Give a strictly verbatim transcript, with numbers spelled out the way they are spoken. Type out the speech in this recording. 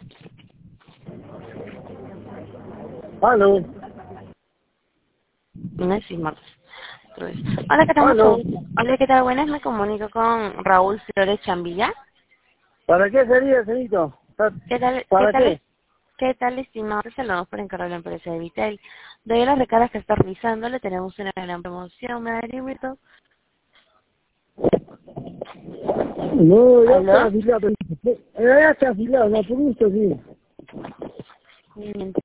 Aló. No es martes. Hola, ¿qué tal? Aló. Mucho gusto. Hola, ¿qué tal? Buenas, me comunico con Raúl Flores Chambilla. ¿Para qué sería, señorito? ¿Qué tal, qué ¿Para tal, qué? qué tal, estimado? Te saludamos por encargo de la empresa de Vitel. De las recargas que está realizando, le tenemos una gran promoción, ¿me da límite? No, ya está ¿Aló? afilado. Ya está afilado, no, por gusto, sí. Bien,